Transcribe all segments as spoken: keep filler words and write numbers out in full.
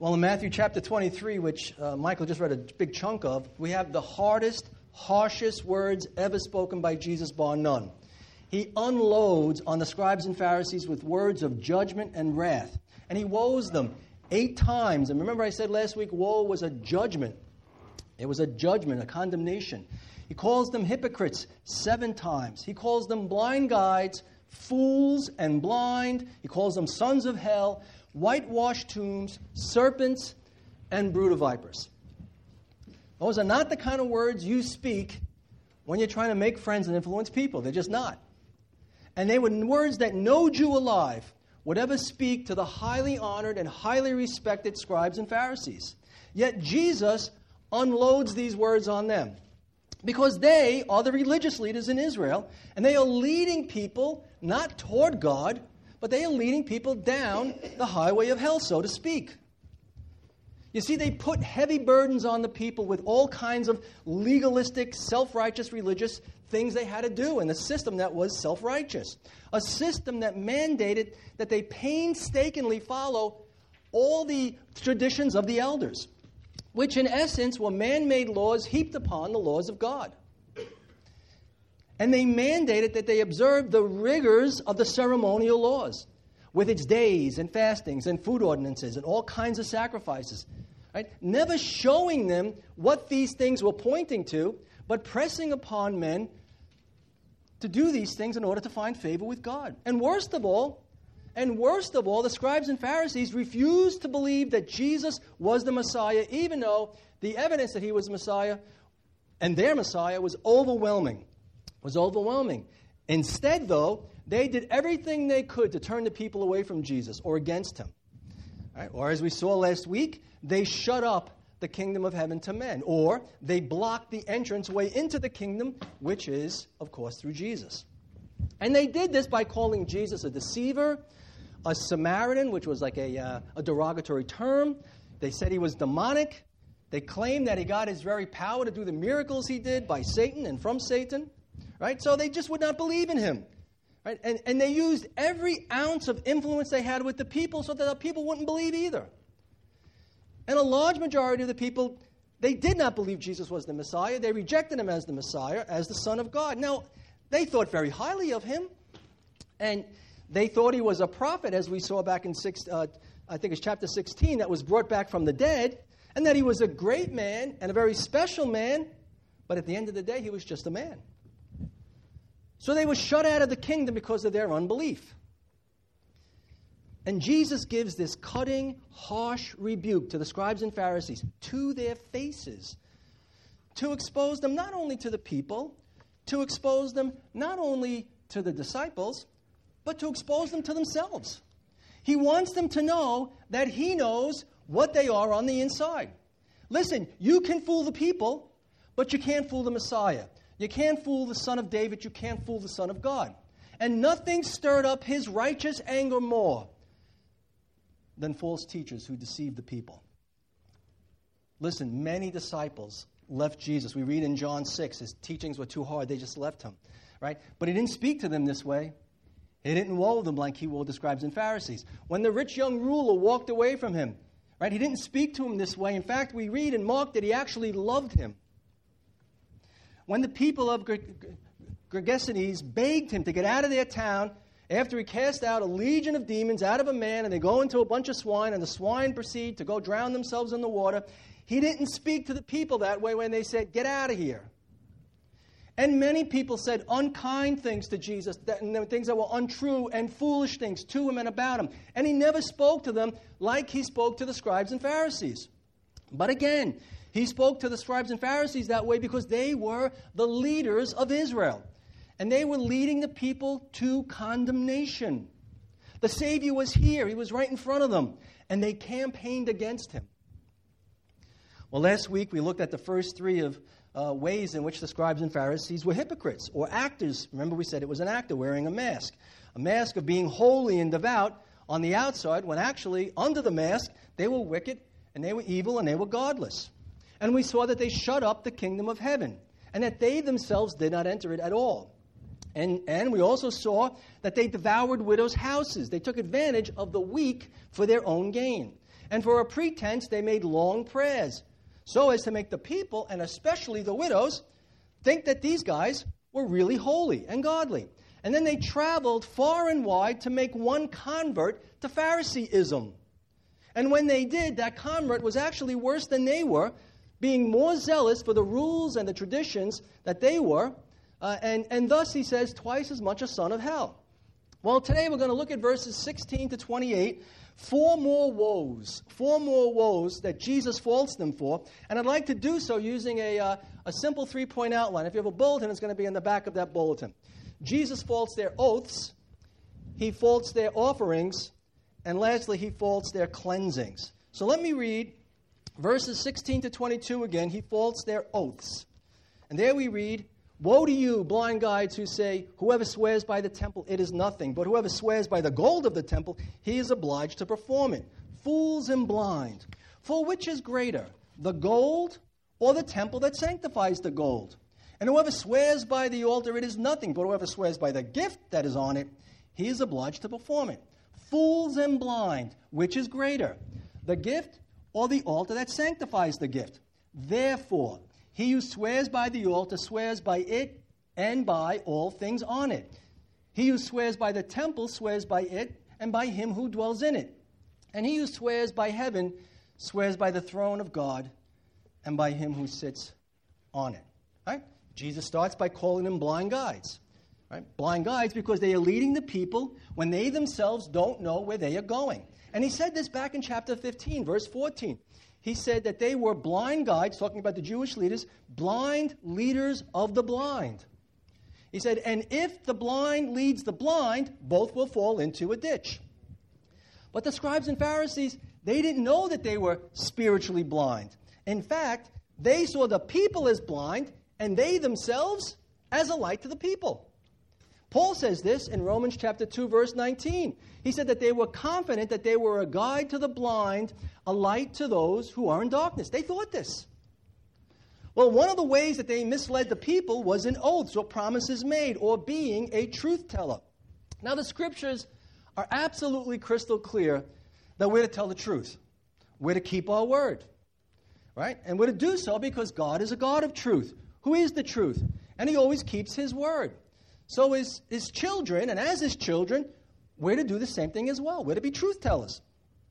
Well, in Matthew chapter twenty-three, which uh, Michael just read a big chunk of, we have the hardest, harshest words ever spoken by Jesus, bar none. He unloads on the scribes and Pharisees with words of judgment and wrath. And he woes them eight times. And remember I said last week, woe was a judgment. It was a judgment, a condemnation. He calls them hypocrites seven times. He calls them blind guides, fools and blind. He calls them sons of hell, whitewashed tombs, serpents, and brood of vipers. Those are not the kind of words you speak when you're trying to make friends and influence people. They're just not. And they were words that no Jew alive would ever speak to the highly honored and highly respected scribes and Pharisees. Yet Jesus unloads these words on them because they are the religious leaders in Israel, and they are leading people not toward God, but they are leading people down the highway of hell, so to speak. You see, they put heavy burdens on the people with all kinds of legalistic, self-righteous religious things they had to do in a system that was self-righteous. A system that mandated that they painstakingly follow all the traditions of the elders, which in essence were man-made laws heaped upon the laws of God. And they mandated that they observe the rigors of the ceremonial laws with its days and fastings and food ordinances and all kinds of sacrifices. Right? Never showing them what these things were pointing to, but pressing upon men to do these things in order to find favor with God. And worst of all, and worst of all, the scribes and Pharisees refused to believe that Jesus was the Messiah, even though the evidence that he was Messiah and their Messiah was overwhelming. was overwhelming. Instead, though, they did everything they could to turn the people away from Jesus or against him. Right? Or as we saw last week, they shut up the kingdom of heaven to men, or they blocked the entrance way into the kingdom, which is, of course, through Jesus. And they did this by calling Jesus a deceiver, a Samaritan, which was like a, uh, a derogatory term. They said he was demonic. They claimed that he got his very power to do the miracles he did by Satan and from Satan. Right? So they just would not believe in him. Right? And, and they used every ounce of influence they had with the people so that the people wouldn't believe either. And a large majority of the people, they did not believe Jesus was the Messiah. They rejected him as the Messiah, as the Son of God. Now, they thought very highly of him. And they thought he was a prophet, as we saw back in, six, uh, I think it's chapter sixteen, that was brought back from the dead. And that he was a great man and a very special man. But at the end of the day, he was just a man. So they were shut out of the kingdom because of their unbelief. And Jesus gives this cutting, harsh rebuke to the scribes and Pharisees to their faces to expose them not only to the people, to expose them not only to the disciples, but to expose them to themselves. He wants them to know that he knows what they are on the inside. Listen, you can fool the people, but you can't fool the Messiah. You can't fool the Son of David. You can't fool the Son of God. And nothing stirred up his righteous anger more than false teachers who deceived the people. Listen, many disciples left Jesus. We read in John six, his teachings were too hard. They just left him. Right? But he didn't speak to them this way. He didn't woe them like he woe the scribes and Pharisees. When the rich young ruler walked away from him, right, he didn't speak to him this way. In fact, we read in Mark that he actually loved him. When the people of Gergesenes begged him to get out of their town after he cast out a legion of demons out of a man, and they go into a bunch of swine, and the swine proceed to go drown themselves in the water, he didn't speak to the people that way when they said, get out of here. And many people said unkind things to Jesus, that, and things that were untrue and foolish things to him and about him. And he never spoke to them like he spoke to the scribes and Pharisees. But again, he spoke to the scribes and Pharisees that way because they were the leaders of Israel. And they were leading the people to condemnation. The Savior was here. He was right in front of them. And they campaigned against him. Well, last week we looked at the first three of uh, ways in which the scribes and Pharisees were hypocrites or actors. Remember, we said it was an actor wearing a mask. A mask of being holy and devout on the outside, when actually under the mask they were wicked and they were evil and they were godless. And we saw that they shut up the kingdom of heaven and that they themselves did not enter it at all. And, and we also saw that they devoured widows' houses. They took advantage of the weak for their own gain. And for a pretense, they made long prayers, so as to make the people, and especially the widows, think that these guys were really holy and godly. And then they traveled far and wide to make one convert to Phariseeism. And when they did, that convert was actually worse than they were, being more zealous for the rules and the traditions that they were, uh, and, and thus, he says, twice as much a son of hell. Well, today we're going to look at verses sixteen to twenty-eight, four more woes, four more woes that Jesus faults them for, and I'd like to do so using a, uh, a simple three-point outline. If you have a bulletin, it's going to be in the back of that bulletin. Jesus faults their oaths, he faults their offerings, and lastly, he faults their cleansings. So let me read verses sixteen to twenty-two again. He faults their oaths. And there we read, "Woe to you, blind guides, who say, whoever swears by the temple, it is nothing. But whoever swears by the gold of the temple, he is obliged to perform it. Fools and blind. For which is greater, the gold or the temple that sanctifies the gold? And whoever swears by the altar, it is nothing. But whoever swears by the gift that is on it, he is obliged to perform it. Fools and blind, which is greater, the gift or the altar that sanctifies the gift? Therefore, he who swears by the altar swears by it and by all things on it. He who swears by the temple swears by it and by him who dwells in it. And he who swears by heaven swears by the throne of God and by him who sits on it." Right? Jesus starts by calling them blind guides. Right? Blind guides because they are leading the people when they themselves don't know where they are going. And he said this back in chapter fifteen, verse fourteen. He said that they were blind guides, talking about the Jewish leaders, blind leaders of the blind. He said, and if the blind leads the blind, both will fall into a ditch. But the scribes and Pharisees, they didn't know that they were spiritually blind. In fact, they saw the people as blind, and they themselves as a light to the people. Paul says this in Romans chapter two, verse nineteen. He said that they were confident that they were a guide to the blind, a light to those who are in darkness. They thought this. Well, one of the ways that they misled the people was in oaths or promises made or being a truth teller. Now, the scriptures are absolutely crystal clear that we're to tell the truth. We're to keep our word. Right? And we're to do so because God is a God of truth, who is the truth, and he always keeps his word. So as his children, and as his children, we're to do the same thing as well. We're to be truth tellers.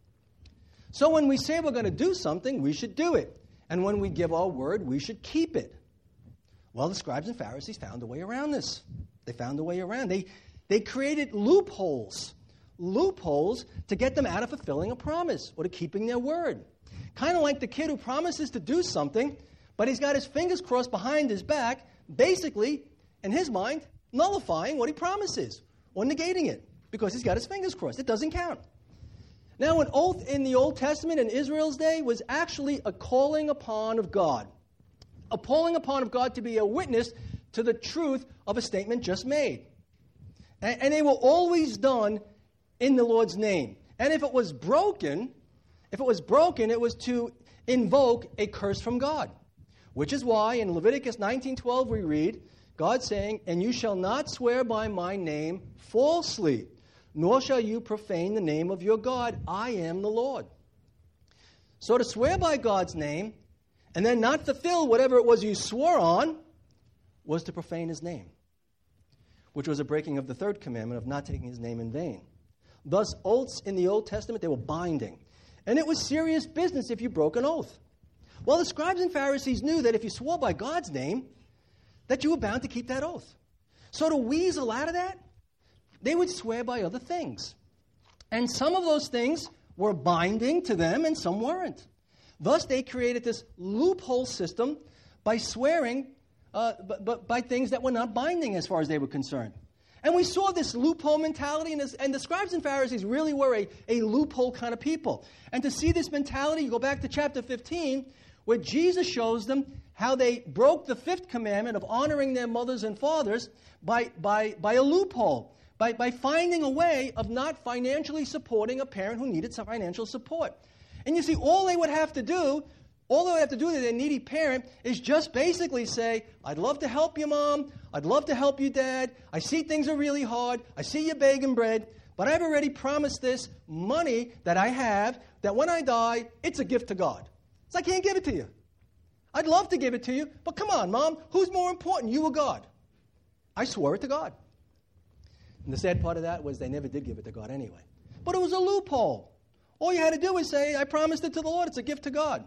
So when we say we're going to do something, we should do it. And when we give our word, we should keep it. Well, the scribes and Pharisees found a way around this. They found a way around. They, they created loopholes, loopholes to get them out of fulfilling a promise or to keeping their word. Kind of like the kid who promises to do something, but he's got his fingers crossed behind his back, basically, in his mind, nullifying what he promises or negating it because he's got his fingers crossed. It doesn't count. Now, an oath in the Old Testament in Israel's day was actually a calling upon of God, a calling upon of God to be a witness to the truth of a statement just made. And, and they were always done in the Lord's name. And if it was broken, if it was broken, it was to invoke a curse from God, which is why in Leviticus nineteen twelve we read, God saying, and you shall not swear by my name falsely, nor shall you profane the name of your God. I am the Lord. So to swear by God's name and then not fulfill whatever it was you swore on was to profane his name, which was a breaking of the third commandment of not taking his name in vain. Thus, oaths in the Old Testament, they were binding. And it was serious business if you broke an oath. Well, the scribes and Pharisees knew that if you swore by God's name, that you were bound to keep that oath. So to weasel out of that, they would swear by other things. And some of those things were binding to them and some weren't. Thus, they created this loophole system by swearing uh, but, but by things that were not binding as far as they were concerned. And we saw this loophole mentality, and, this, and the scribes and Pharisees really were a, a loophole kind of people. And to see this mentality, you go back to chapter fifteen, where Jesus shows them how they broke the fifth commandment of honoring their mothers and fathers by, by, by a loophole, by, by finding a way of not financially supporting a parent who needed some financial support. And you see, all they would have to do, all they would have to do to their needy parent is just basically say, I'd love to help you, Mom. I'd love to help you, Dad. I see things are really hard. I see you begging bread. but I've already promised this money that I have, that when I die, it's a gift to God. So I can't give it to you. I'd love to give it to you, but come on, Mom, who's more important, you or God? I swore it to God. And the sad part of that was they never did give it to God anyway. But it was a loophole. All you had to do was say, I promised it to the Lord, it's a gift to God.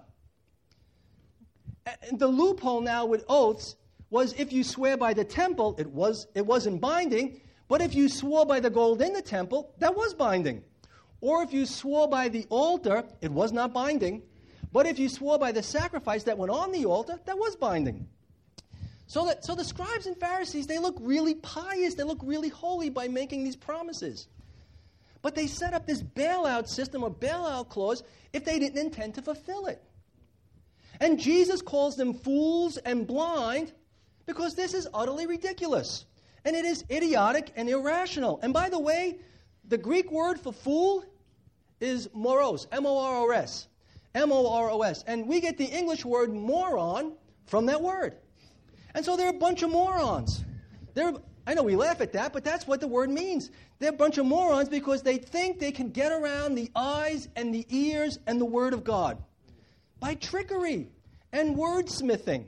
And the loophole now with oaths was if you swear by the temple, it, was, it wasn't binding, but if you swore by the gold in the temple, that was binding. Or if you swore by the altar, it was not binding. But if you swore by the sacrifice that went on the altar, that was binding. So, that, so the scribes and Pharisees, they look really pious, they look really holy by making these promises. But they set up this bailout system or bailout clause if they didn't intend to fulfill it. And Jesus calls them fools and blind because this is utterly ridiculous. And it is idiotic and irrational. And by the way, the Greek word for fool is moros, M O R O S. M O R O S. And we get the English word moron from that word. And so they're a bunch of morons. They're, I know we laugh at that, but that's what the word means. They're a bunch of morons because they think they can get around the eyes and the ears and the word of God by trickery and wordsmithing.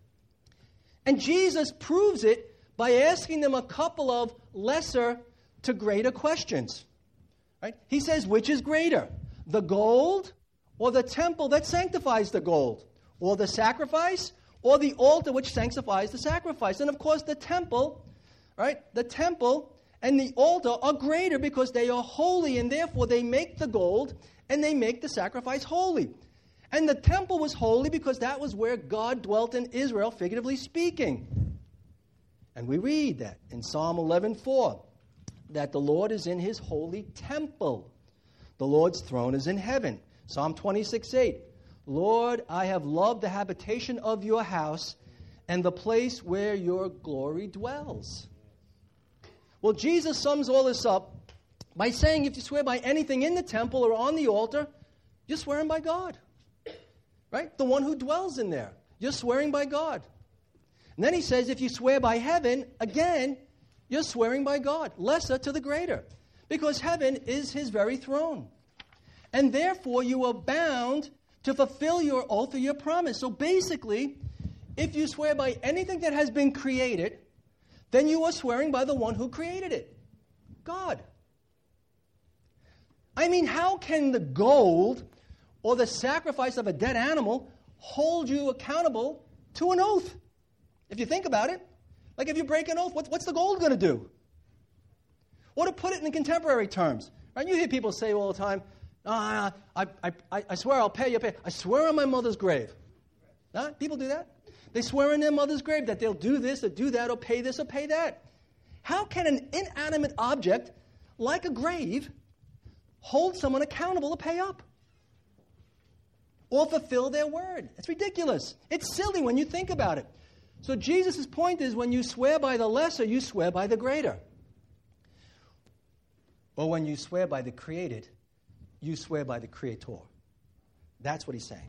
And Jesus proves it by asking them a couple of lesser to greater questions. Right? He says, which is greater, the gold or the temple that sanctifies the gold, or the sacrifice, or the altar which sanctifies the sacrifice? And of course, the temple, right? The temple and the altar are greater because they are holy, and therefore they make the gold and they make the sacrifice holy. And the temple was holy because that was where God dwelt in Israel, figuratively speaking. And we read that in Psalm eleven four, that the Lord is in his holy temple. The Lord's throne is in heaven. Psalm twenty-six eight, Lord, I have loved the habitation of your house and the place where your glory dwells. Well, Jesus sums all this up by saying if you swear by anything in the temple or on the altar, you're swearing by God. Right? The one who dwells in there. You're swearing by God. And then he says if you swear by heaven, again, you're swearing by God. Lesser to the greater. Because heaven is his very throne. And therefore you are bound to fulfill your oath or your promise. So basically, if you swear by anything that has been created, then you are swearing by the one who created it. God. I mean, how can the gold or the sacrifice of a dead animal hold you accountable to an oath? If you think about it, like if you break an oath, what's, what's the gold going to do? Or to put it in contemporary terms, right? You hear people say all the time, ah, I, I, I, I swear I'll pay you, pay. I swear on my mother's grave. Huh? People do that. They swear on their mother's grave that they'll do this or do that or pay this or pay that. How can an inanimate object like a grave hold someone accountable to pay up? Or fulfill their word? It's ridiculous. It's silly when you think about it. So Jesus' point is when you swear by the lesser, you swear by the greater. Or when you swear by the created, you swear by the Creator. That's what he's saying.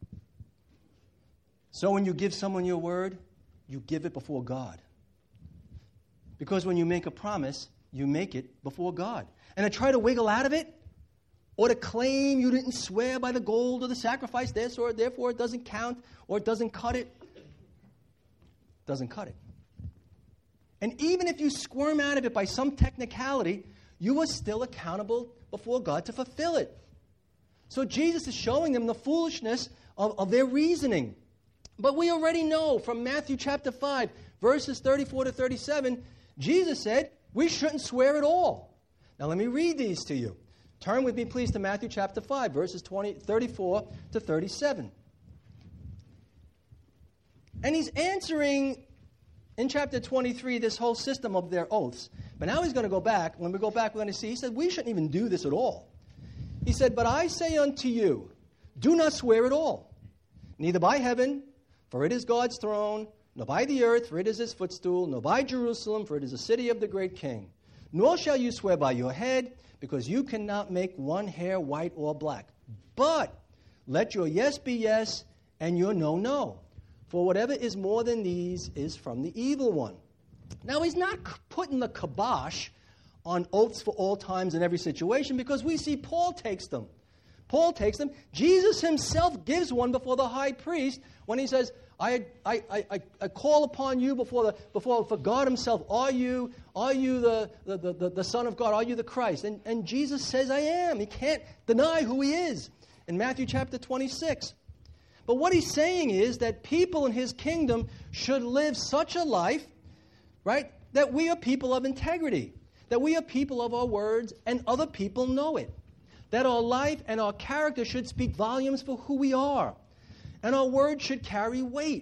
So when you give someone your word, you give it before God. Because when you make a promise, you make it before God. And to try to wiggle out of it, or to claim you didn't swear by the gold or the sacrifice, this or therefore it doesn't count, or it doesn't cut it, doesn't cut it. And even if you squirm out of it by some technicality, you are still accountable before God to fulfill it. So Jesus is showing them the foolishness of, of their reasoning. But we already know from Matthew chapter five, verses thirty-four to thirty-seven, Jesus said we shouldn't swear at all. Now let me read these to you. Turn with me, please, to Matthew chapter five, verses twenty, thirty-four to thirty-seven. And he's answering in chapter twenty-three this whole system of their oaths. But now he's going to go back. When we go back, we're going to see, he said, we shouldn't even do this at all. He said, but I say unto you, do not swear at all, neither by heaven, for it is God's throne, nor by the earth, for it is his footstool, nor by Jerusalem, for it is the city of the great king. Nor shall you swear by your head, because you cannot make one hair white or black. But let your yes be yes, and your no, no. For whatever is more than these is from the evil one. Now, he's not putting the kibosh on oaths for all times and every situation because we see Paul takes them. Paul takes them. Jesus himself gives one before the high priest when he says, I, I, I, I call upon you before the before for God himself. Are you are you the, the, the, the Son of God? Are you the Christ? And, and Jesus says, I am. He can't deny who he is in Matthew chapter twenty-six. But what he's saying is that people in his kingdom should live such a life, right, that we are people of integrity, that we are people of our words and other people know it, that our life and our character should speak volumes for who we are, and our words should carry weight.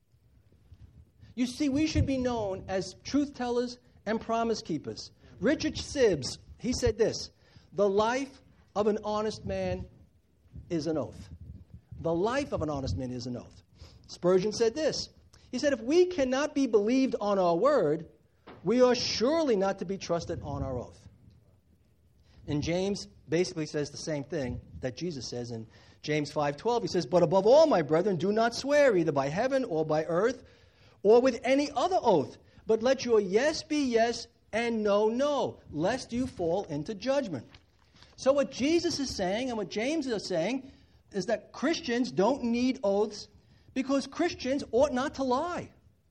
You see, we should be known as truth tellers and promise keepers. Richard Sibbes, he said this, the life of an honest man is an oath. The life of an honest man is an oath. Spurgeon said this. He said, if we cannot be believed on our word, we are surely not to be trusted on our oath. And James basically says the same thing that Jesus says in James five twelve. He says, but above all, my brethren, do not swear either by heaven or by earth or with any other oath, but let your yes be yes and no, no, lest you fall into judgment. So what Jesus is saying and what James is saying is that Christians don't need oaths because Christians ought not to lie.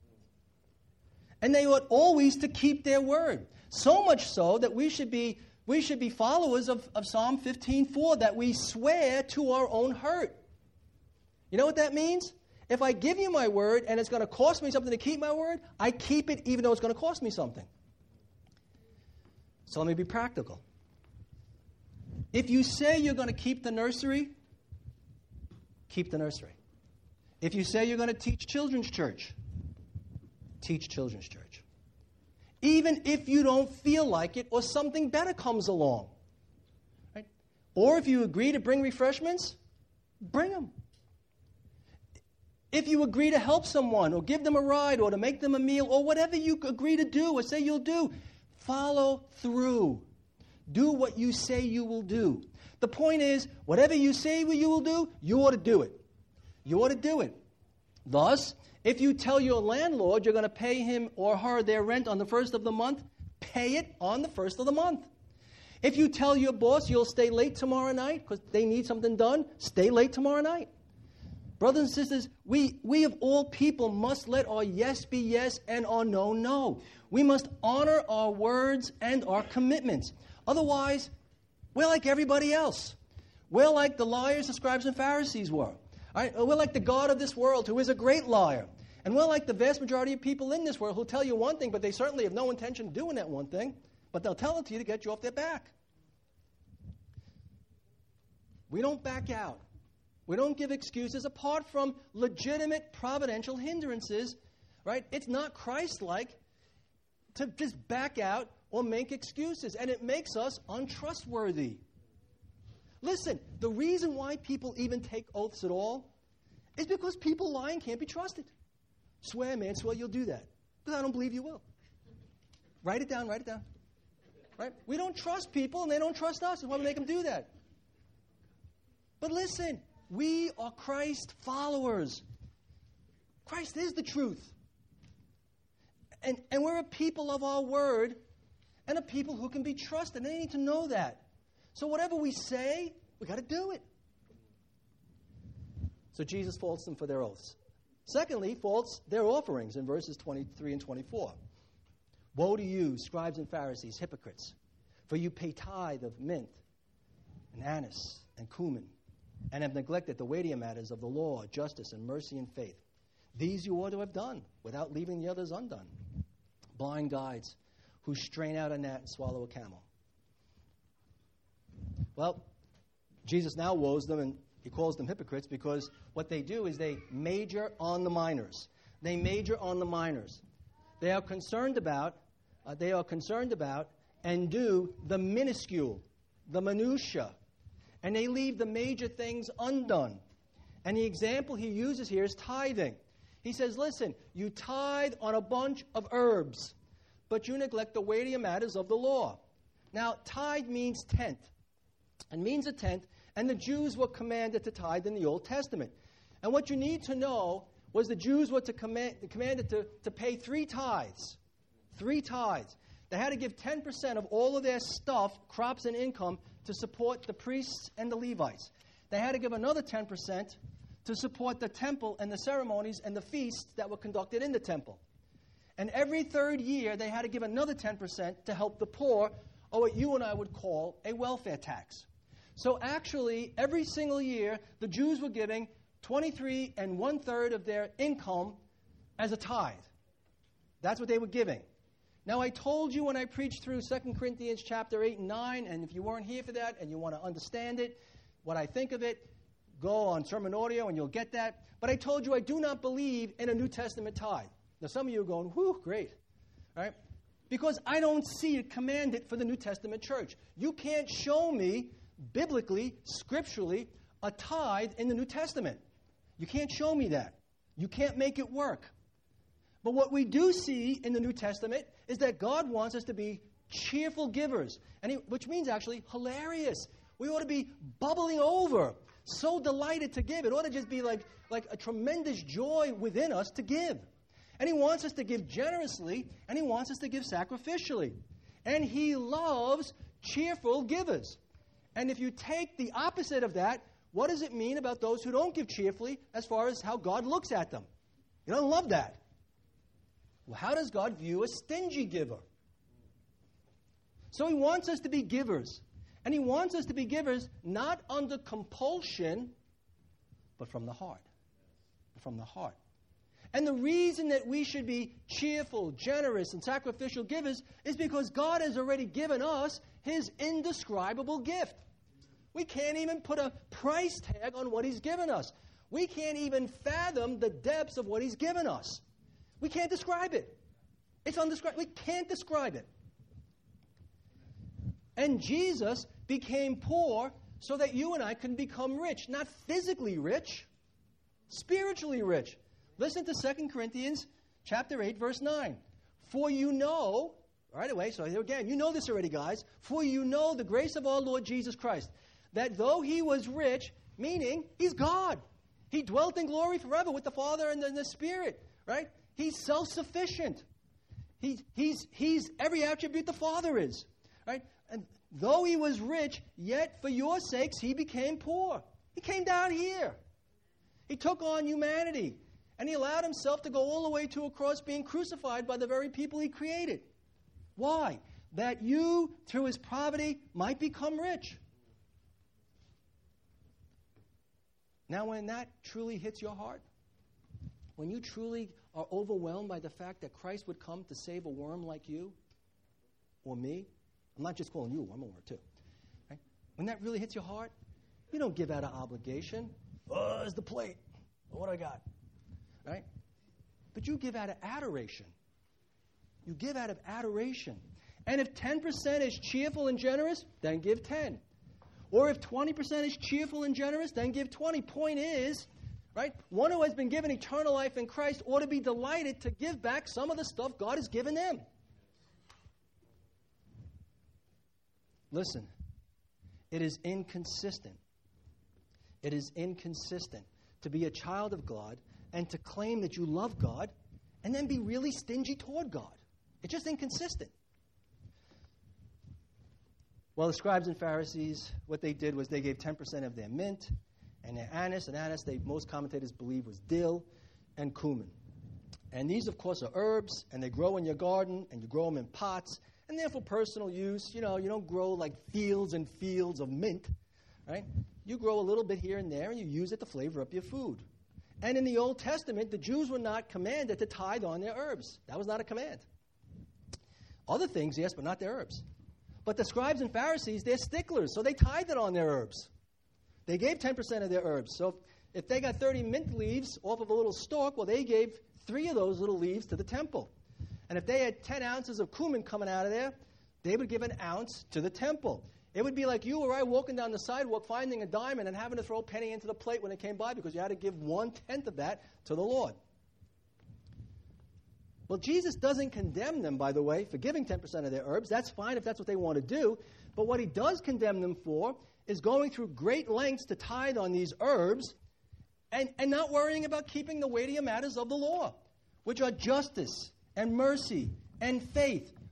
And they ought always to keep their word. So much so that we should be we should be followers of, of Psalm fifteen four, that we swear to our own hurt. You know what that means? If I give you my word and it's going to cost me something to keep my word, I keep it even though it's going to cost me something. So let me be practical. If you say you're going to keep the nursery, keep the nursery. If you say you're going to teach children's church, teach children's church. Even if you don't feel like it or something better comes along. Right? Or if you agree to bring refreshments, bring them. If you agree to help someone or give them a ride or to make them a meal or whatever you agree to do or say you'll do, follow through. Do what you say you will do. The point is, whatever you say you will do, you ought to do it. You ought to do it. Thus, if you tell your landlord you're going to pay him or her their rent on the first of the month, pay it on the first of the month. If you tell your boss you'll stay late tomorrow night because they need something done, stay late tomorrow night. Brothers and sisters, we, we of all people must let our yes be yes and our no, no. We must honor our words and our commitments. Otherwise, we're like everybody else. We're like the liars, the scribes, and Pharisees were. All right? We're like the God of this world, who is a great liar. And we're like the vast majority of people in this world who tell you one thing, but they certainly have no intention of doing that one thing. But they'll tell it to you to get you off their back. We don't back out. We don't give excuses apart from legitimate providential hindrances. Right? It's not Christ-like to just back out or make excuses. And it makes us untrustworthy. Listen, the reason why people even take oaths at all is because people lie and can't be trusted. Swear, man, swear you'll do that. But I don't believe you will. Write it down, write it down. Right? We don't trust people and they don't trust us. That's why we make them do that. But listen, we are Christ followers. Christ is the truth. And, and we're a people of our word and a people who can be trusted. And they need to know that. So whatever we say, we got to do it. So Jesus faults them for their oaths. Secondly, faults their offerings in verses twenty-three and twenty-four. Woe to you, scribes and Pharisees, hypocrites, for you pay tithe of mint and anise and cumin, and have neglected the weightier matters of the law, justice and mercy and faith. These you ought to have done, without leaving the others undone. Blind guides who strain out a gnat and swallow a camel. Well, Jesus now woes them, and he calls them hypocrites because what they do is they major on the minors. They major on the minors. They are concerned about, uh, they are concerned about and do the minuscule, the minutia, and they leave the major things undone. And the example he uses here is tithing. He says, listen, you tithe on a bunch of herbs, but you neglect the weightier matters of the law. Now, tithe means tenth. It means a tenth, and the Jews were commanded to tithe in the Old Testament. And what you need to know was the Jews were to command, commanded to, to pay three tithes. Three tithes. They had to give ten percent of all of their stuff, crops and income, to support the priests and the Levites. They had to give another ten percent to support the temple and the ceremonies and the feasts that were conducted in the temple. And every third year, they had to give another ten percent to help the poor, or what you and I would call a welfare tax. So actually, every single year, the Jews were giving twenty-three and one-third of their income as a tithe. That's what they were giving. Now, I told you when I preached through Second Corinthians chapter eight and nine, and if you weren't here for that and you want to understand it, what I think of it, go on Sermon Audio and you'll get that. But I told you I do not believe in a New Testament tithe. Now, some of you are going, whew, great. All right? Because I don't see it commanded for the New Testament church. You can't show me biblically, scripturally, a tithe in the New Testament. You can't show me that. You can't make it work. But what we do see in the New Testament is that God wants us to be cheerful givers, and he, which means actually hilarious. We ought to be bubbling over, so delighted to give. It ought to just be like, like a tremendous joy within us to give. And he wants us to give generously, and he wants us to give sacrificially. And he loves cheerful givers. And if you take the opposite of that, what does it mean about those who don't give cheerfully as far as how God looks at them? He doesn't love that. Well, how does God view a stingy giver? So he wants us to be givers. And he wants us to be givers not under compulsion, but from the heart. From the heart. And the reason that we should be cheerful, generous, and sacrificial givers is because God has already given us his indescribable gift. We can't even put a price tag on what he's given us. We can't even fathom the depths of what he's given us. We can't describe it. It's undescribable. We can't describe it. And Jesus became poor so that you and I can become rich. Not physically rich, spiritually rich. Listen to Second Corinthians chapter eight, verse nine. For you know, right away, so here again, you know this already, guys. For you know the grace of our Lord Jesus Christ, that though he was rich, meaning he's God. He dwelt in glory forever with the Father and the, the Spirit, right? He's self-sufficient. He, he's, he's every attribute the Father is, right? And though he was rich, yet for your sakes he became poor. He came down here. He took on humanity. And he allowed himself to go all the way to a cross, being crucified by the very people he created. Why? That you, through his poverty, might become rich. Now, when that truly hits your heart, when you truly are overwhelmed by the fact that Christ would come to save a worm like you or me, I'm not just calling you a worm, I'm a worm too. Right? When that really hits your heart, you don't give out of obligation. Oh, there's the plate. What do I got? Right? But you give out of adoration. You give out of adoration. And if ten percent is cheerful and generous, then give ten. Or if twenty percent is cheerful and generous, then give twenty. Point is, right, one who has been given eternal life in Christ ought to be delighted to give back some of the stuff God has given them. Listen, it is inconsistent. It is inconsistent to be a child of God and to claim that you love God and then be really stingy toward God. It's just inconsistent. Well, the scribes and Pharisees, what they did was they gave ten percent of their mint and their anise. And anise, they, most commentators believe, was dill and cumin. And these, of course, are herbs, and they grow in your garden, and you grow them in pots. And they're for personal use. You know, you don't grow like fields and fields of mint, right? You grow a little bit here and there, and you use it to flavor up your food. And in the Old Testament, the Jews were not commanded to tithe on their herbs. That was not a command. Other things, yes, but not their herbs. But the scribes and Pharisees, they're sticklers, so they tithed on their herbs. They gave ten percent of their herbs. So if they got thirty mint leaves off of a little stalk, well, they gave three of those little leaves to the temple. And if they had ten ounces of cumin coming out of there, they would give an ounce to the temple. It would be like you or I walking down the sidewalk, finding a diamond and having to throw a penny into the plate when it came by because you had to give one-tenth of that to the Lord. Well, Jesus doesn't condemn them, by the way, for giving ten percent of their herbs. That's fine if that's what they want to do. But what he does condemn them for is going through great lengths to tithe on these herbs and, and not worrying about keeping the weightier matters of the law, which are justice and mercy and faith,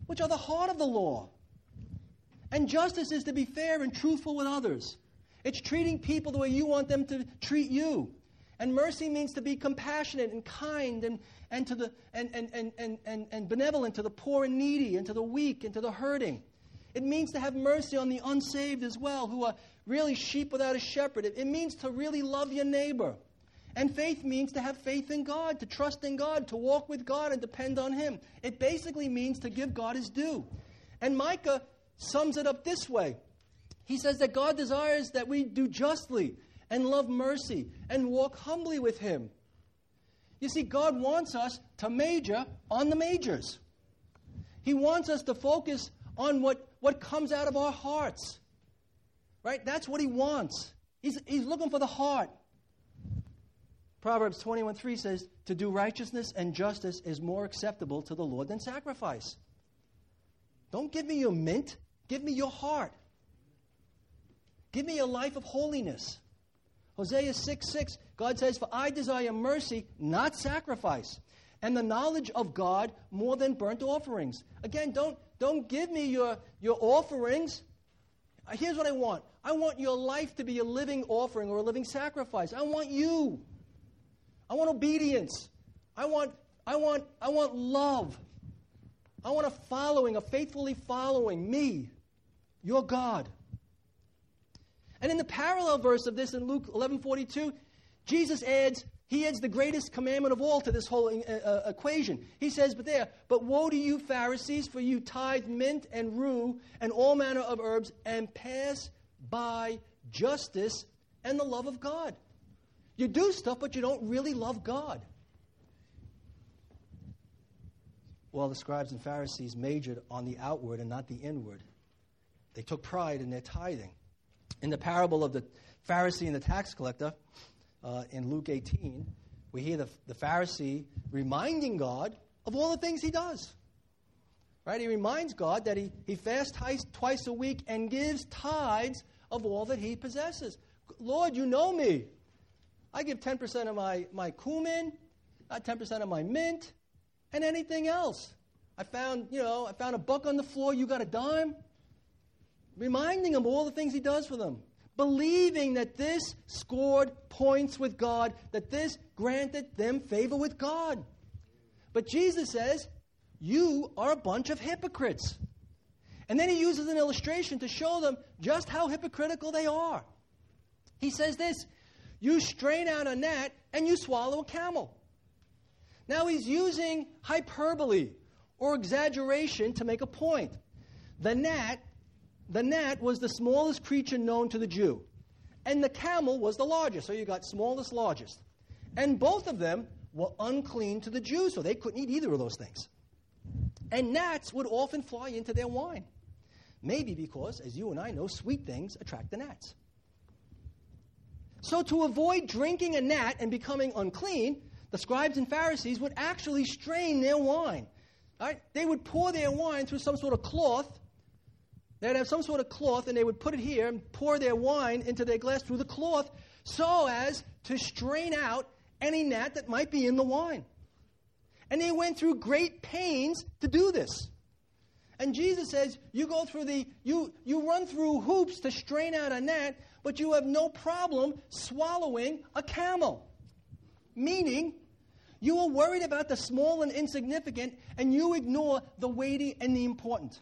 which are the heart of the law. And justice is to be fair and truthful with others. It's treating people the way you want them to treat you. And mercy means to be compassionate and kind and, and, to the, and, and, and, and, and, and benevolent to the poor and needy and to the weak and to the hurting. It means to have mercy on the unsaved as well, who are really sheep without a shepherd. It, it means to really love your neighbor. And faith means to have faith in God, to trust in God, to walk with God and depend on Him. It basically means to give God His due. And Micah sums it up this way. He says that God desires that we do justly and love mercy and walk humbly with Him. You see, God wants us to major on the majors. He wants us to focus on what, what comes out of our hearts. Right? That's what He wants. He's, he's looking for the heart. Proverbs twenty-one three says, to do righteousness and justice is more acceptable to the Lord than sacrifice. Don't give me your mint. Give me your heart. Give me a life of holiness. Hosea six six, God says, for I desire mercy, not sacrifice, and the knowledge of God more than burnt offerings. Again, don't, don't give me your, your offerings. Here's what I want. I want your life to be a living offering or a living sacrifice. I want you. I want obedience. I want, I want, I want love. I want a following, a faithfully following me, your God. And in the parallel verse of this in Luke eleven forty-two, Jesus adds, he adds the greatest commandment of all to this whole uh, uh, equation. He says, but there, but woe to you Pharisees, for you tithe mint and rue and all manner of herbs and pass by justice and the love of God. You do stuff, but you don't really love God. Well, the scribes and Pharisees majored on the outward and not the inward. They took pride in their tithing. In the parable of the Pharisee and the tax collector, uh, in Luke eighteen, we hear the, the Pharisee reminding God of all the things he does. Right? He reminds God that he, he fasts twice, twice a week and gives tithes of all that he possesses. Lord, you know me. I give ten percent of my, my cumin, uh, ten percent of my mint, and anything else. I found, you know, I found a buck on the floor, you got a dime. Reminding him of all the things he does for them. Believing that this scored points with God, that this granted them favor with God. But Jesus says, you are a bunch of hypocrites. And then he uses an illustration to show them just how hypocritical they are. He says this, you strain out a gnat and you swallow a camel. Now he's using hyperbole or exaggeration to make a point. The gnat, the gnat was the smallest creature known to the Jew. And the camel was the largest. So you got smallest, largest. And both of them were unclean to the Jews, so they couldn't eat either of those things. And gnats would often fly into their wine. Maybe because, as you and I know, sweet things attract the gnats. So to avoid drinking a gnat and becoming unclean, the scribes and Pharisees would actually strain their wine. Right? They would pour their wine through some sort of cloth. They'd have some sort of cloth, and they would put it here and pour their wine into their glass through the cloth so as to strain out any gnat that might be in the wine. And they went through great pains to do this. And Jesus says, you go through the, you, you run through hoops to strain out a gnat, but you have no problem swallowing a camel. Meaning, you are worried about the small and insignificant, and you ignore the weighty and the important.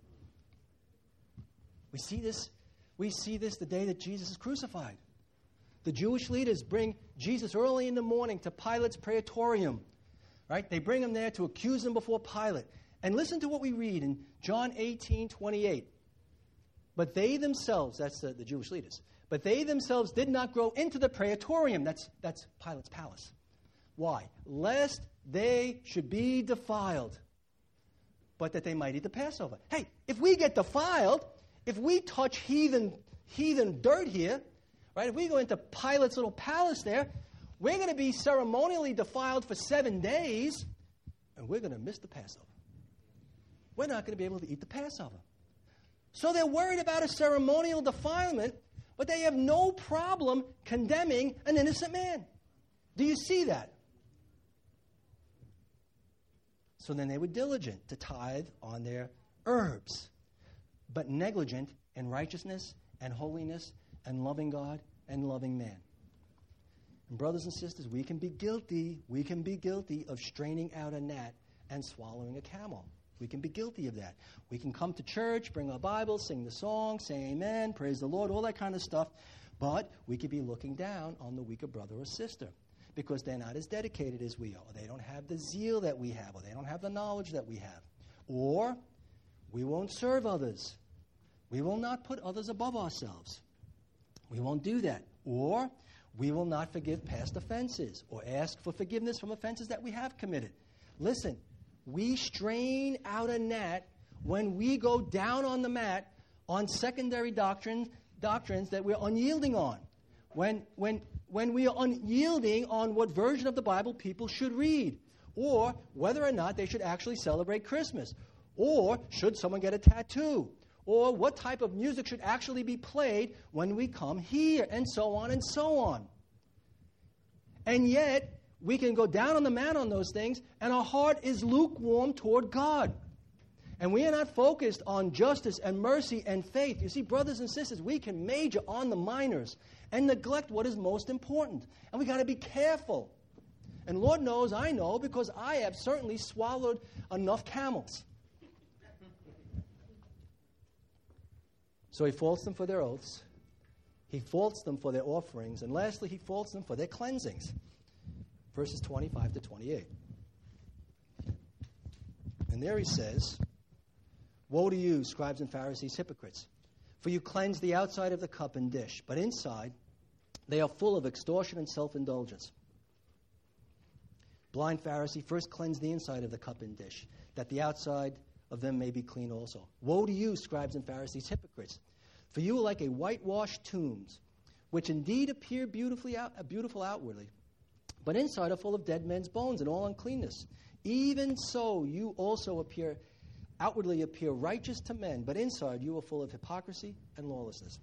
We see this, we see this the day that Jesus is crucified. The Jewish leaders bring Jesus early in the morning to Pilate's praetorium. Right? They bring him there to accuse him before Pilate. And listen to what we read in John eighteen twenty-eight. But they themselves, that's the, the Jewish leaders, but they themselves did not go into the praetorium. That's, that's Pilate's palace. Why? Lest they should be defiled, but that they might eat the Passover. Hey, if we get defiled, if we touch heathen, heathen dirt here, right, if we go into Pilate's little palace there, we're going to be ceremonially defiled for seven days, and we're going to miss the Passover. We're not going to be able to eat the Passover. So they're worried about a ceremonial defilement, but they have no problem condemning an innocent man. Do you see that? So then they were diligent to tithe on their herbs, but negligent in righteousness and holiness and loving God and loving man. And brothers and sisters, we can be guilty, we can be guilty of straining out a gnat and swallowing a camel. We can be guilty of that. We can come to church, bring our Bibles, sing the song, say amen, praise the Lord, all that kind of stuff. But we could be looking down on the weaker brother or sister because they're not as dedicated as we are. Or they don't have the zeal that we have. Or they don't have the knowledge that we have. Or we won't serve others. We will not put others above ourselves. We won't do that. Or we will not forgive past offenses or ask for forgiveness from offenses that we have committed. Listen, we strain out a gnat when we go down on the mat on secondary doctrines, doctrines that we're unyielding on. When, when, when we are unyielding on what version of the Bible people should read, or whether or not they should actually celebrate Christmas, or should someone get a tattoo, or what type of music should actually be played when we come here, and so on and so on. And yet, we can go down on the mat on those things, and our heart is lukewarm toward God. And we are not focused on justice and mercy and faith. You see, brothers and sisters, we can major on the minors and neglect what is most important. And we got to be careful. And Lord knows, I know, because I have certainly swallowed enough camels. So he faults them for their oaths. He faults them for their offerings. And lastly, he faults them for their cleansings. Verses twenty-five to twenty-eight. And there he says, "Woe to you, scribes and Pharisees, hypocrites! For you cleanse the outside of the cup and dish, but inside they are full of extortion and self-indulgence. Blind Pharisee, first cleanse the inside of the cup and dish, that the outside of them may be clean also. Woe to you, scribes and Pharisees, hypocrites! For you are like a whitewashed tombs, which indeed appear beautifully out, beautiful outwardly, but inside are full of dead men's bones and all uncleanness. Even so, you also appear outwardly appear righteous to men, but inside you are full of hypocrisy and lawlessness."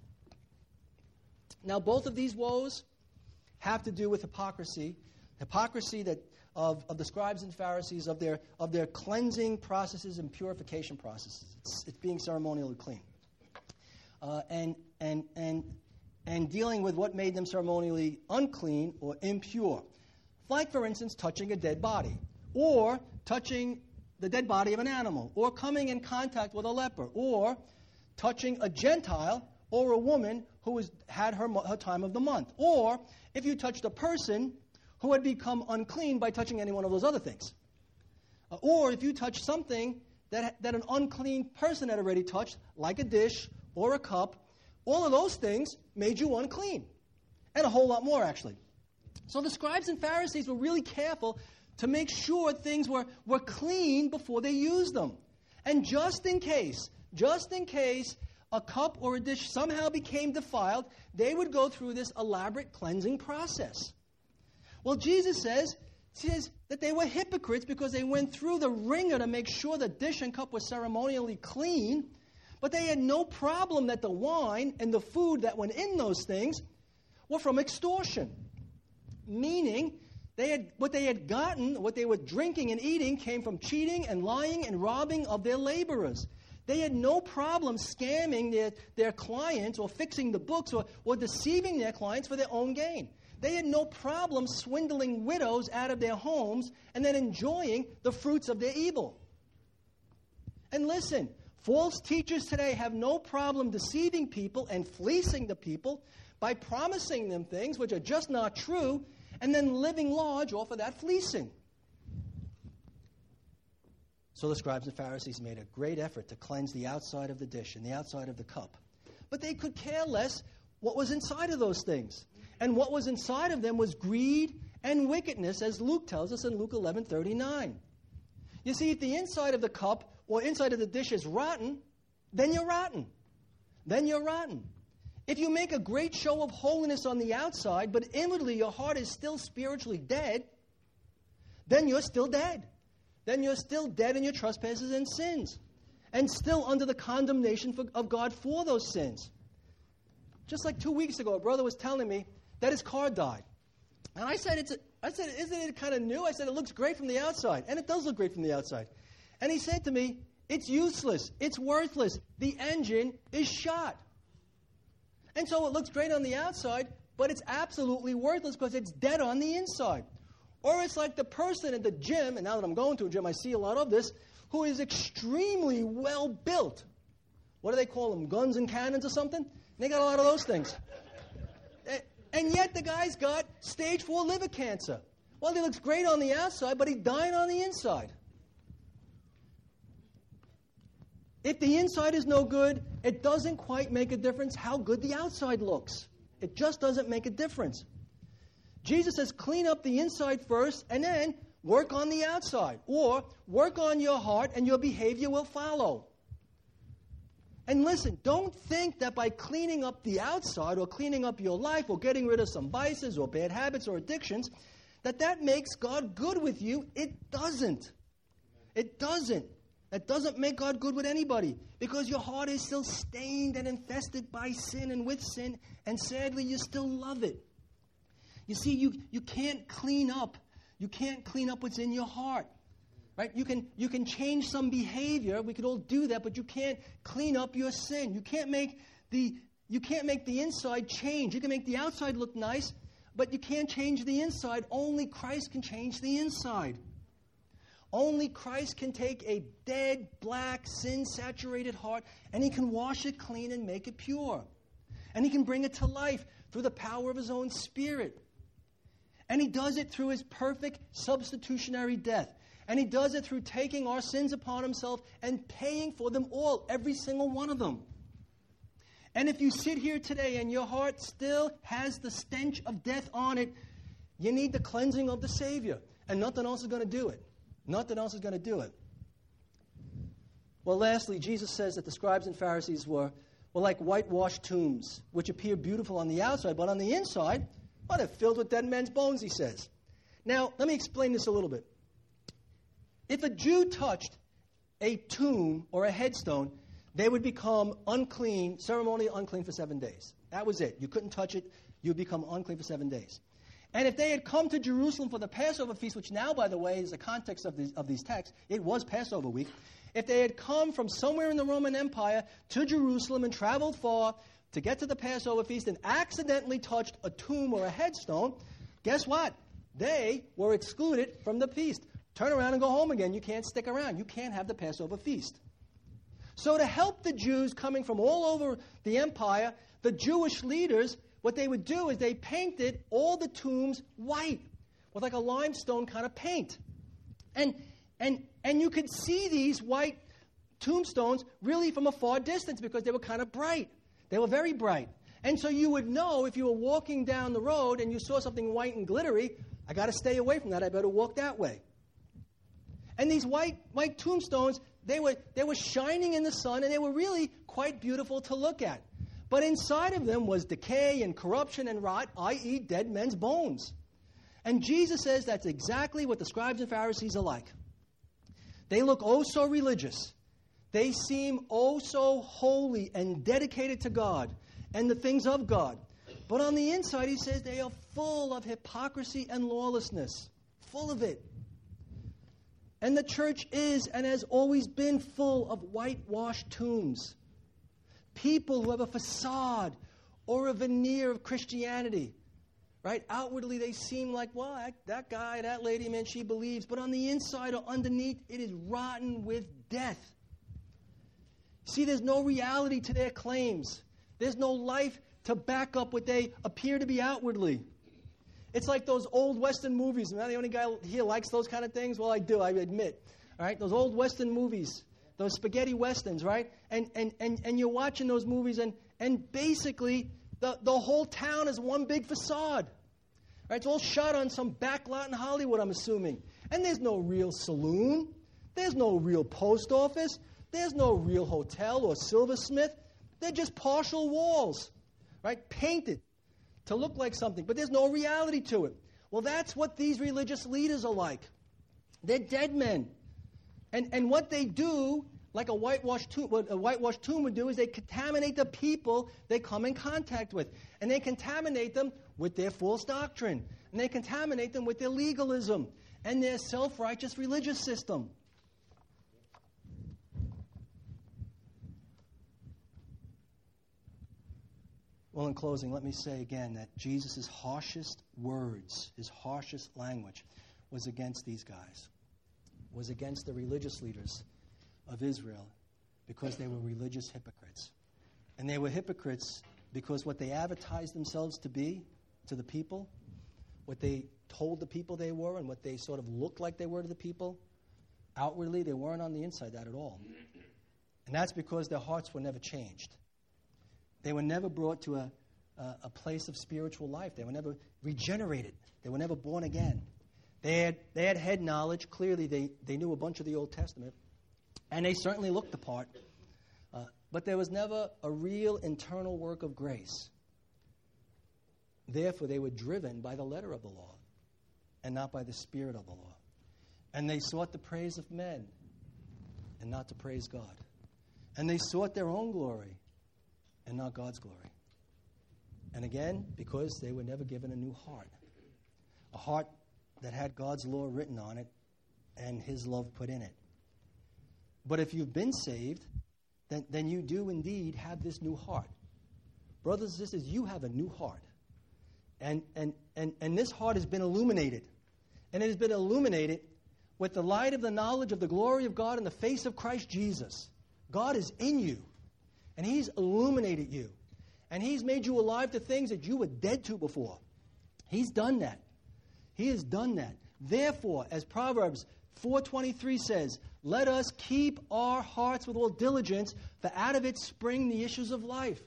Now, both of these woes have to do with hypocrisy, hypocrisy that of, of the scribes and Pharisees, of their of their cleansing processes and purification processes. It's, it's being ceremonially clean, uh, and and and and dealing with what made them ceremonially unclean or impure, like for instance, touching a dead body, or touching the dead body of an animal, or coming in contact with a leper, or touching a Gentile or a woman who has had her, her time of the month, or if you touched a person who had become unclean by touching any one of those other things, uh, or if you touched something that, that an unclean person had already touched, like a dish or a cup, all of those things made you unclean, and a whole lot more actually. So the scribes and Pharisees were really careful to make sure things were, were clean before they used them. And just in case, just in case a cup or a dish somehow became defiled, they would go through this elaborate cleansing process. Well, Jesus says, says that they were hypocrites because they went through the ringer to make sure the dish and cup were ceremonially clean, but they had no problem that the wine and the food that went in those things were from extortion. Meaning, They had, what they had gotten, what they were drinking and eating came from cheating and lying and robbing of their laborers. They had no problem scamming their, their clients or fixing the books or, or deceiving their clients for their own gain. They had no problem swindling widows out of their homes and then enjoying the fruits of their evil. And listen, false teachers today have no problem deceiving people and fleecing the people by promising them things which are just not true, and then living large off of that fleecing. So the scribes and Pharisees made a great effort to cleanse the outside of the dish and the outside of the cup. But they could care less what was inside of those things. And what was inside of them was greed and wickedness, as Luke tells us in Luke eleven thirty-nine. You see, if the inside of the cup or inside of the dish is rotten, then you're rotten. Then you're rotten. If you make a great show of holiness on the outside, but inwardly your heart is still spiritually dead, then you're still dead. Then you're still dead in your trespasses and sins, and still under the condemnation for, of God for those sins. Just like two weeks ago, a brother was telling me that his car died. And I said, it's a, I said, isn't it kind of new? I said, it looks great from the outside. And it does look great from the outside. And he said to me, it's useless. It's worthless. The engine is shot. And so it looks great on the outside, but it's absolutely worthless because it's dead on the inside. Or it's like the person at the gym, and now that I'm going to a gym, I see a lot of this, who is extremely well built. What do they call them? Guns and cannons or something? And they got a lot of those things. And yet the guy's got stage four liver cancer. Well, he looks great on the outside, but he's dying on the inside. If the inside is no good, it doesn't quite make a difference how good the outside looks. It just doesn't make a difference. Jesus says, clean up the inside first, and then work on the outside. Or work on your heart, and your behavior will follow. And listen, don't think that by cleaning up the outside or cleaning up your life or getting rid of some vices or bad habits or addictions, that that makes God good with you. It doesn't. It doesn't. That doesn't make God good with anybody because your heart is still stained and infested by sin and with sin, and sadly, you still love it. You see, you, you can't clean up. You can't clean up what's in your heart. Right? You can you can change some behavior. We could all do that, but you can't clean up your sin. You can't make the you can't make the inside change. You can make the outside look nice, but you can't change the inside. Only Christ can change the inside. Only Christ can take a dead, black, sin-saturated heart, and He can wash it clean and make it pure. And He can bring it to life through the power of His own Spirit. And He does it through His perfect substitutionary death. And He does it through taking our sins upon Himself and paying for them all, every single one of them. And if you sit here today and your heart still has the stench of death on it, you need the cleansing of the Savior. And nothing else is going to do it. Nothing else is going to do it. Well, lastly, Jesus says that the scribes and Pharisees were, were like whitewashed tombs, which appear beautiful on the outside, but on the inside, well, they're filled with dead men's bones, he says. Now, let me explain this a little bit. If a Jew touched a tomb or a headstone, they would become unclean, ceremonially unclean for seven days. That was it. You couldn't touch it. You would become unclean for seven days. And if they had come to Jerusalem for the Passover feast, which now, by the way, is the context of these, of these texts, it was Passover week. If they had come from somewhere in the Roman Empire to Jerusalem and traveled far to get to the Passover feast and accidentally touched a tomb or a headstone, guess what? They were excluded from the feast. Turn around and go home again. You can't stick around. You can't have the Passover feast. So to help the Jews coming from all over the empire, the Jewish leaders, what they would do is they painted all the tombs white with like a limestone kind of paint. And, and, and you could see these white tombstones really from a far distance because they were kind of bright. They were very bright. And so you would know if you were walking down the road and you saw something white and glittery, I got to stay away from that. I better walk that way. And these white white tombstones, they were they were shining in the sun, and they were really quite beautiful to look at. But inside of them was decay and corruption and rot, that is dead men's bones. And Jesus says that's exactly what the scribes and Pharisees are like. They look oh so religious. They seem oh so holy and dedicated to God and the things of God. But on the inside, he says they are full of hypocrisy and lawlessness. Full of it. And the church is and has always been full of whitewashed tombs. People who have a facade or a veneer of Christianity. Right? Outwardly they seem like, well, that, that guy, that lady, man, she believes. But on the inside or underneath, it is rotten with death. See, there's no reality to their claims. There's no life to back up what they appear to be outwardly. It's like those old Western movies. Am I the only guy here likes those kind of things? Well, I do, I admit. All right, those old Western movies, those spaghetti Westerns, right? And and and, and you're watching those movies, and, and basically the, the whole town is one big facade. Right? It's all shot on some back lot in Hollywood, I'm assuming. And there's no real saloon. There's no real post office. There's no real hotel or silversmith. They're just partial walls, right? Painted to look like something, but there's no reality to it. Well, that's what these religious leaders are like. They're dead men. And and what they do, like a whitewashed tomb, what a whitewashed tomb would do, is they contaminate the people they come in contact with. And they contaminate them with their false doctrine. and they contaminate them with their legalism and their self-righteous religious system. Well, in closing, let me say again that Jesus' harshest words, his harshest language, was against these guys, was against the religious leaders of Israel, because they were religious hypocrites. And they were hypocrites because what they advertised themselves to be to the people, what they told the people they were, and what they sort of looked like they were to the people, outwardly, they weren't on the inside that at all. And that's because their hearts were never changed. They were never brought to a, a, a place of spiritual life. They were never regenerated. They were never born again. They had, they had head knowledge. Clearly, they, they knew a bunch of the Old Testament. And they certainly looked the part. Uh, but there was never a real internal work of grace. Therefore, they were driven by the letter of the law and not by the spirit of the law. And they sought the praise of men and not to praise God. And they sought their own glory and not God's glory. And again, because they were never given a new heart. A heart that had God's law written on it and his love put in it. But if you've been saved, then, then you do indeed have this new heart. Brothers and sisters, you have a new heart. And, and, and, and this heart has been illuminated. And it has been illuminated with the light of the knowledge of the glory of God in the face of Christ Jesus. God is in you. And he's illuminated you. And he's made you alive to things that you were dead to before. He's done that. He has done that. Therefore, as Proverbs four twenty-three says, let us keep our hearts with all diligence, for out of it spring the issues of life.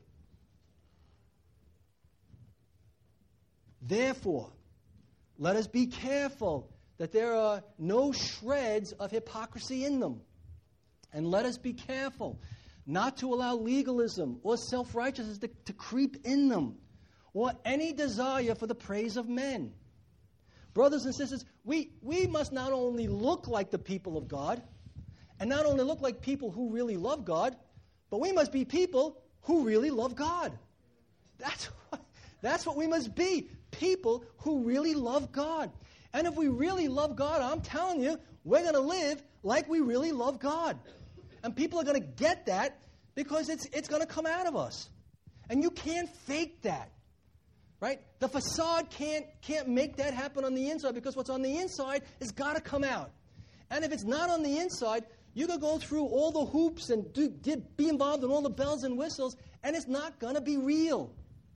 Therefore, let us be careful that there are no shreds of hypocrisy in them. And let us be careful not to allow legalism or self-righteousness to, to creep in them, or any desire for the praise of men. Brothers and sisters, we, we must not only look like the people of God, and not only look like people who really love God, but we must be people who really love God. That's what, that's what we must be, people who really love God. And if we really love God, I'm telling you, we're going to live like we really love God. And people are going to get that because it's, it's going to come out of us. And you can't fake that. Right? The facade can't, can't make that happen on the inside, because what's on the inside has got to come out. And if it's not on the inside, you can go through all the hoops and do, get, be involved in all the bells and whistles, and it's not going to be real.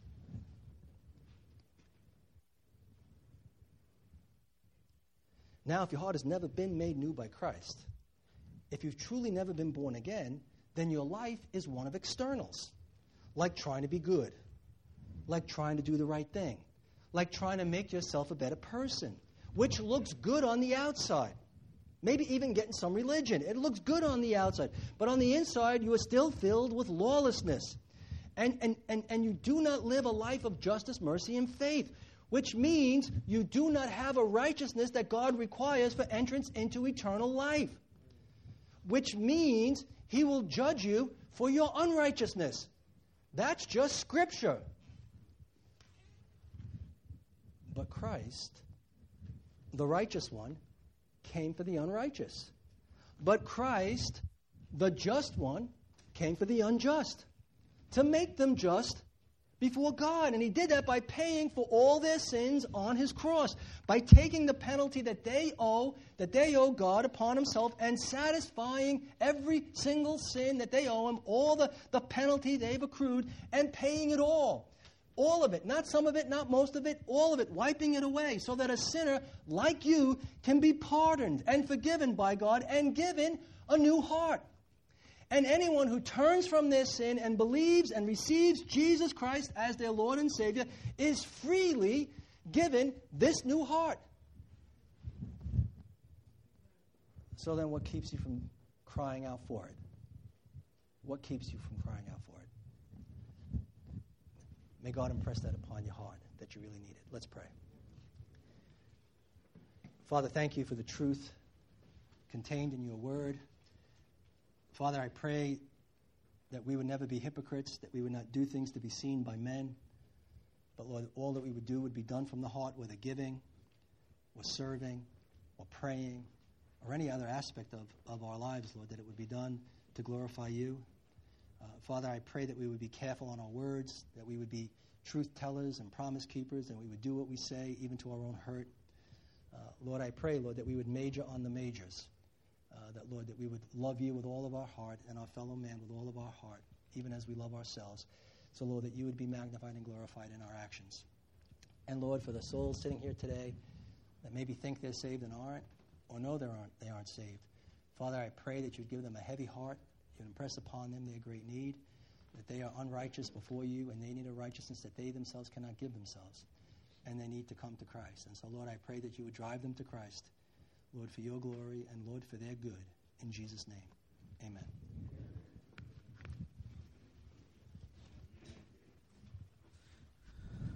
Now, if your heart has never been made new by Christ, if you've truly never been born again, then your life is one of externals, like trying to be good, like trying to do the right thing, like trying to make yourself a better person, which looks good on the outside. Maybe even getting some religion. It looks good on the outside. But on the inside, you are still filled with lawlessness. And, and, and, and you do not live a life of justice, mercy, and faith, which means you do not have a righteousness that God requires for entrance into eternal life, which means he will judge you for your unrighteousness. That's just Scripture. But Christ, the righteous one, came for the unrighteous. But Christ, the just one, came for the unjust, to make them just before God. And he did that by paying for all their sins on his cross, by taking the penalty that they owe, that they owe God upon himself, and satisfying every single sin that they owe him, all the, the penalty they've accrued, and paying it all. All of it, not some of it, not most of it, all of it, wiping it away, so that a sinner like you can be pardoned and forgiven by God and given a new heart. And anyone who turns from their sin and believes and receives Jesus Christ as their Lord and Savior is freely given this new heart. So then what keeps you from crying out for it? What keeps you from crying out for it? May God impress that upon your heart, that you really need it. Let's pray. Father, thank you for the truth contained in your word. Father, I pray that we would never be hypocrites, that we would not do things to be seen by men, But, Lord, all that we would do would be done from the heart, whether giving or serving or praying or any other aspect of, of our lives, Lord, that it would be done to glorify you. Uh, Father, I pray that we would be careful on our words, that we would be truth tellers and promise keepers, and we would do what we say, even to our own hurt. Uh, Lord, I pray, Lord, that we would major on the majors. Uh, that, Lord, that we would love you with all of our heart and our fellow man with all of our heart, even as we love ourselves. So, Lord, that you would be magnified and glorified in our actions. And, Lord, for the souls sitting here today that maybe think they're saved and aren't, or know they aren't, they aren't saved, Father, I pray that you'd give them a heavy heart, you'd impress upon them their great need, that they are unrighteous before you and they need a righteousness that they themselves cannot give themselves, and they need to come to Christ. And so, Lord, I pray that you would drive them to Christ, Lord, for your glory and, Lord, for their good. In Jesus' name, amen.